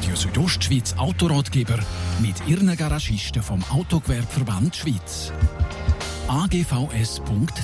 Radio Südostschweiz Autoratgeber mit Ihren Garagisten vom Autogewerbeverband Schweiz. agvs.ch.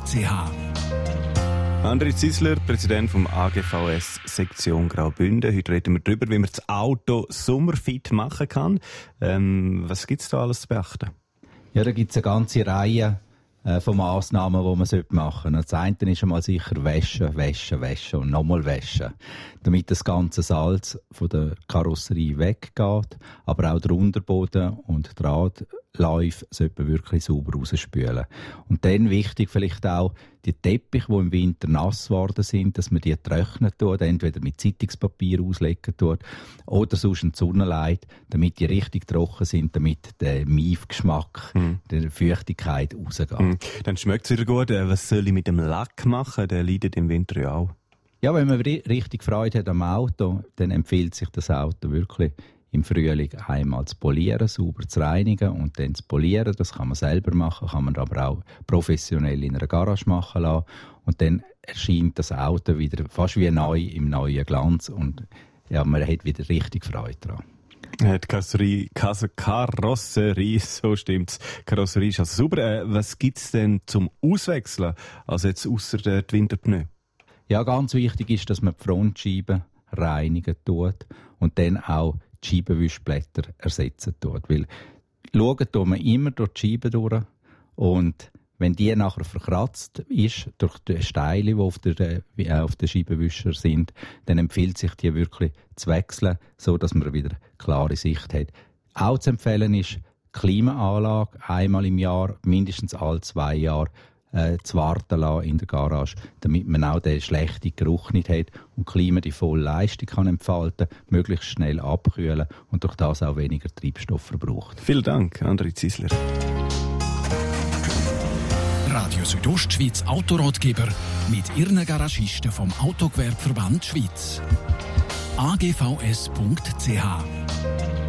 André Zisler, Präsident vom AGVS Sektion Graubünden. Heute reden wir darüber, wie man das Auto sommerfit machen kann. Was gibt es da alles zu beachten? Ja, da gibt es eine ganze Reihe von Massnahmen, die man machen sollte. Das eine ist einmal sicher waschen und nochmal waschen, damit das ganze Salz von der Karosserie weggeht, aber auch der Unterboden und die Drahtläufe sollte man wirklich sauber rausspülen. Und dann wichtig vielleicht auch, die Teppiche, die im Winter nass geworden sind, dass man die trocknen tut, entweder mit Zeitungspapier auslegen tut oder sonst ein Sonnenlicht, damit die richtig trocken sind, damit der Miefgeschmack, der Feuchtigkeit rausgeht. Dann schmeckt es wieder gut. Was soll ich mit dem Lack machen? Der leidet im Winter ja auch. Ja, wenn man richtig Freude hat am Auto, dann empfiehlt sich das Auto wirklich im Frühling einmal zu polieren, sauber zu reinigen und dann zu polieren. Das kann man selber machen, kann man aber auch professionell in einer Garage machen lassen. Und dann erscheint das Auto wieder fast wie neu im neuen Glanz und ja, man hat wieder richtig Freude daran. Die Karosserie, so stimmt's. Karosserie ist also super. Was gibt's denn zum Auswechseln, also jetzt ausser die Winterpneu? Ja, ganz wichtig ist, dass man die Frontscheiben reinigen tut und dann auch die Scheibenwischblätter ersetzen tut. Weil schauen tut man immer durch die Scheiben durch und wenn die nachher verkratzt ist durch die Steine, die auf den Scheibenwischer sind, dann empfiehlt sich die wirklich zu wechseln, so dass man wieder klare Sicht hat. Auch zu empfehlen ist Klimaanlage einmal im Jahr, mindestens alle 2 Jahre, zu warten lassen in der Garage, damit man auch den schlechten Geruch nicht hat und Klima die volle Leistung kann entfalten, möglichst schnell abkühlen und durch das auch weniger Treibstoff verbraucht. Vielen Dank, André Zisler. Radio Südostschweiz Autoratgeber mit Ihren Garagisten vom Autogewerbeverband Schweiz. agvs.ch